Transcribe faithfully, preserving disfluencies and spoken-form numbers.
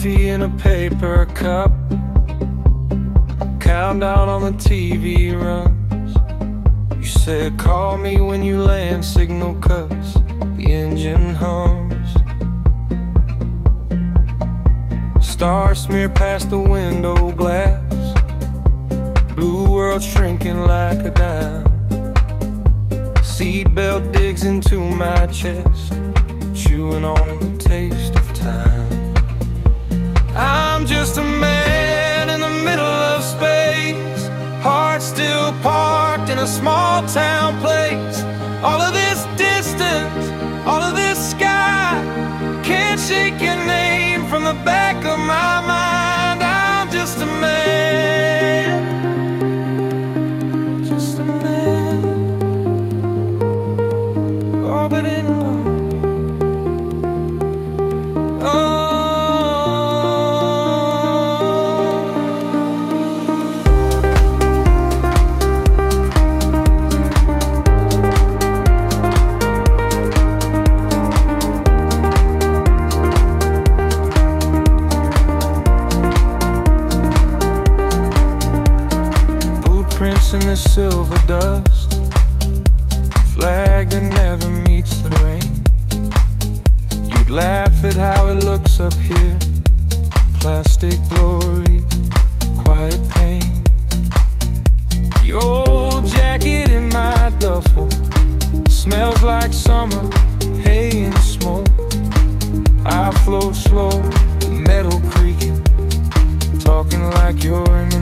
coffee in a paper cup. Countdown on the T V runs. You said call me when you land, signal cuts, the engine hums. Stars smear past the window glass. Blue world shrinking like a dime. Seatbelt digs into my chest, chewing on the taste of time. I'm just a man in the middle of space, heart still parked in a small town place. All of this distance, all of this sky, can't shake your name from the back of my mind. I'm just a man, just a man, orbiting low. Oh, in the silver dust, flag that never meets the rain. You'd laugh at how it looks up here, plastic glory, quiet pain. Your old jacket in my duffel smells like summer, hay and smoke. I float slow, metal creaking, talking like you're in